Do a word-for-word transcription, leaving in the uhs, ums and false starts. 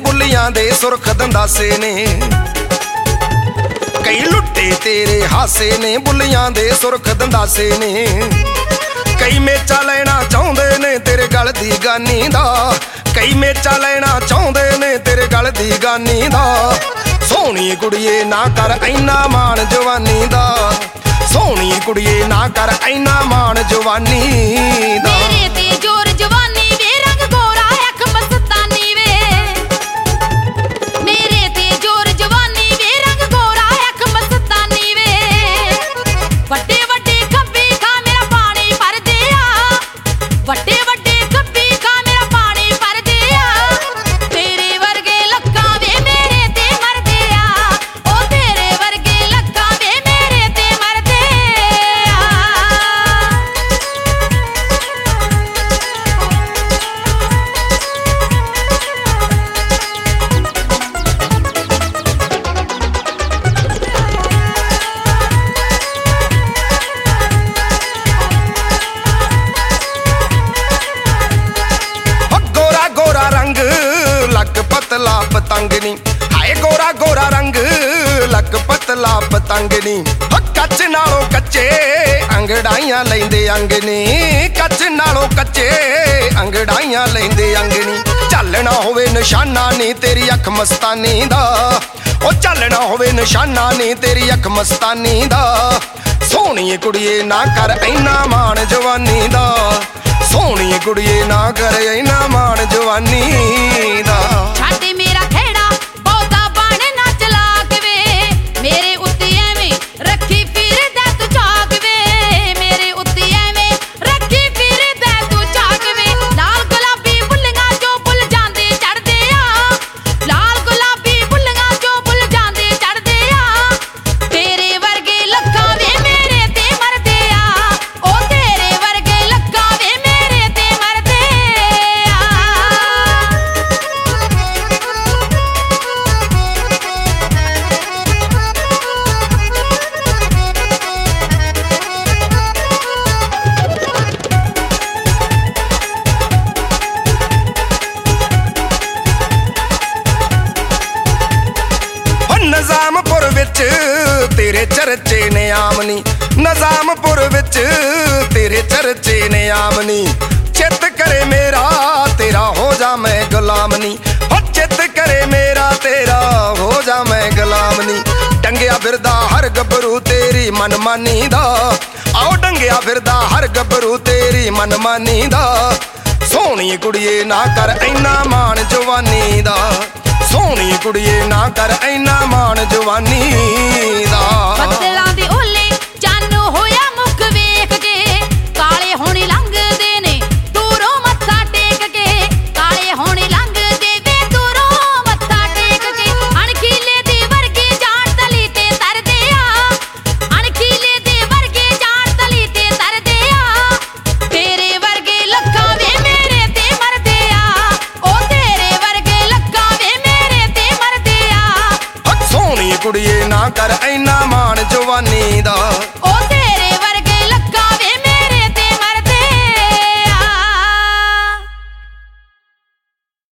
ਬੁੱਲੀਆਂ ਦੇ ਸੁਰਖ ਦੰਦਾਸੇ ਨੇ। ਕਈ ਲੁੱਟੇ ਤੇਰੇ ਹਾਸੇ ਨੇ, ਬੁੱਲੀਆਂ ਦੇ ਸੁਰਖ ਦੰਦਾਸੇ ਨੇ। ਕਈ ਮੇਚਾ ਲੈਣਾ ਚਾਹੁੰਦੇ ਨੇ ਤੇਰੇ ਗਲ ਦੀ ਗਾਨੀ ਦਾ, ਕਈ ਮੇਚਾ ਲੈਣਾ ਚਾਹੁੰਦੇ ਨੇ ਤੇਰੇ ਗਲ ਦੀ ਗਾਨੀ ਦਾ। ਸੋਹਣੀ ਕੁੜੀਏ ਨਾ ਕਰ ਇੰਨਾ ਮਾਣ ਜਵਾਨੀ ਦਾ, ਸੋਹਣੀ ਕੁੜੀਏ ਨਾ ਕਰ ਇੰਨਾ ਮਾਣ ਜਵਾਨੀ ਦਾ। ਮੇਰੇ ਤੇ ਜ਼ੋਰ ਜਵਾਨੀ ਵੇ, ਰੰਗ ਗੋਰਾ ਅੱਖ ਮਸਤਾਨੀ ਵੇ। ਮੇਰੇ ਤੇ ਜ਼ੋਰ ਜਵਾਨੀ ਵੇ, ਰੰਗ ਗੋਰਾ ਅੱਖ ਮਸਤਾਨੀ ਵੇ। ਵੱਡੇ ਵੱਡੇ ਖੱਬੀ ਖਾ ਮੇਰਾ ਪਾਣੀ ਭਰਦੇ ਆ, ਵੱਡੇ ਵੱਡੇ ਖੱਬੀ ਖਾ ਮੇਰਾ ਪਾਣੀ ਭਰਦੇ ਆ। ਤੇਰੇ ਵਰਗੇ ਲੱਖਾਂ ਵੇ ਮੇਰੇ ਤੇ ਮਰਦੇ ਆ, ਉਹ ਤੇਰੇ ਵਰਗੇ ਲੱਖਾਂ ਵੇ ਮੇਰੇ ਤੇ ਮਰਦੇ ਆ। ਗੋਰਾ ਗੋਰਾ ਰੰਗ ਲੱਕ ਪਤਲਾ ਪਤੰਗ ਨੀ, ਹਾਏ ਗੋਰਾ ਗੋਰਾ ਰੰਗ ਲੱਕ ਪਤਲਾ ਪਤੰਗ ਨੀ। ਕੱਚ ਨਾਲੋਂ ਕੱਚੇ ਅੰਗੜਾਈਆਂ ਲੈਂਦੇ ਅੰਗ ਨੀ, ਕੱਚ ਨਾਲੋਂ ਕੱਚੇ ਅੰਗੜਾਈਆਂ ਲੈਂਦੇ ਅੰਗ ਨੀ। ਝੱਲਣਾ ਹੋਵੇ ਨਿਸ਼ਾਨਾ ਨੀ ਤੇਰੀ ਅੱਖ ਮਸਤਾਨੀ ਦਾ, ਉਹ ਝੱਲਣਾ ਹੋਵੇ ਨਿਸ਼ਾਨਾ ਨੀ ਤੇਰੀ ਅੱਖ ਮਸਤਾਨੀ ਦਾ। ਸੋਹਣੀ ਕੁੜੀਏ ਨਾ ਕਰ ਇੰਨਾ ਮਾਣ ਜਵਾਨੀ ਦਾ, ਸੋਹਣੀ ਕੁੜੀਏ ਨਾ ਕਰ ਇੰਨਾ ਮਾਣ ਜਵਾਨੀ ਦਾ। ਛੱਡ ਮੇਰਾ ਖੇੜਾ ਬਹੁਤਾ ਬਣ ਨਾ ਚਲਾਕ ਵੇ, ਮੇਰੇ ਉੱਤੇ ਐਵੇਂ ਰੱਖੀ ਫਿਰਦਾ ਤੂੰ ਝਾਕ ਵੇ। ਮੇਰੇ ਉੱਤੇ ਐਵੇਂ ਰੱਖੀ ਫਿਰਦਾ ਤੂੰ ਝਾਕ ਵੇ। ਲਾਲ ਗੁਲਾਬੀ ਬੁੱਲੀਆਂ ਜੋ ਭੁੱਲ ਜਾਂਦੇ ਚੜਦੇ ਆ, ਲਾਲ ਗੁਲਾਬੀ ਬੁੱਲੀਆਂ ਜੋ ਭੁੱਲ ਜਾਂਦੇ ਚੜਦੇ ਆ। ਤੇਰੇ ਵਰਗੇ ਲੱਖਾਂ ਵੇ ਮੇਰੇ ਤੇ ਮਰਦੇ ਆ, ਉਹ ਤੇਰੇ ਵਰਗੇ ਲੱਖਾਂ ਵੇ ਮੇਰੇ ਤੇ ਮਰਦੇ ਆ। ਨਿਜ਼ਾਮਪੁਰ ਵਿੱਚ ਤੇਰੇ ਚਰਚੇ ਨੇ ਆਮਨੀ, ਨਿਜ਼ਾਮਪੁਰ ਵਿੱਚ ਤੇਰੇ ਚਰਚੇ ਨੇ ਆਮਨੀ। ਚਿੱਤ ਕਰੇ ਮੇਰਾ ਤੇਰਾ ਹੋ ਜਾ ਮੈਂ ਗੁਲਾਮ ਨੀ, ਹੋ ਚਿੱਤ ਕਰੇ ਮੇਰਾ ਤੇਰਾ ਹੋ ਜਾ ਮੈਂ ਗੁਲਾਮ ਨੀ। ਡੰਗਿਆ ਫਿਰਦਾ ਹਰ ਗੱਭਰੂ ਤੇਰੀ ਮਨਮਾਨੀ ਦਾ, ਆਓ ਡੰਗਿਆ ਫਿਰਦਾ ਹਰ ਗੱਭਰੂ ਤੇਰੀ ਮਨਮਾਨੀ ਦਾ। ਸੋਹਣੀ ਕੁੜੀਏ ਨਾ ਕਰ ਇੰਨਾ ਮਾਣ ਜਵਾਨੀ ਦਾ, ਸੋਹਣੀ ਕੁੜੀਏ ਨਾ ਕਰ ਇੰਨਾ ਮਾਣ ਜਵਾਨੀ ਦਾ। ਬੱਦਲਾਂ ਦੇ ਓਲੇ ਚੰਨ ਹੋਇਆ ਮੁਖ ਵੇਖ ਕੇ, ਕਾਲੇ ਹੋਣੀ ਲੰਘਦੇ ਨੇ ਦੂਰੋਂ ਮੱਥਾ ਟੇਕ ਕੇ। ਕਾਲੇ ਹੋਣੀ ਲੰਘਦੇ ਵੇ ਦੂਰੋਂ ਮੱਥਾ ਟੇਕ ਕੇ। ਅਣਖੀਲੇ ਦੇ ਵਰਗੇ ਜਾਣ ਤਲੀ ਤੇ ਤਰਦੇ ਆ, ਅਣਖੀਲੇ ਦੇ ਵਰਗੇ ਜਾਣ ਤਲੀ ਤੇ ਤਰਦੇ ਆ। ਤੇਰੇ ਵਰਗੇ ਲੱਖਾਂ ਵੇ ਮੇਰੇ ਤੇ ਮਰਦੇ ਆ, ਉਹ ਤੇਰੇ ਵਰਗੇ ਲੱਖਾਂ ਵੇ ਮੇਰੇ ਤੇ ਮਰਦੇ ਆ। ਸੋਹਣੀ ਕੁੜੀਏ ਨਾ ਕਰ ਇੰਨਾ ਮਾਣ ਜਵਾਨੀ ਦਾ।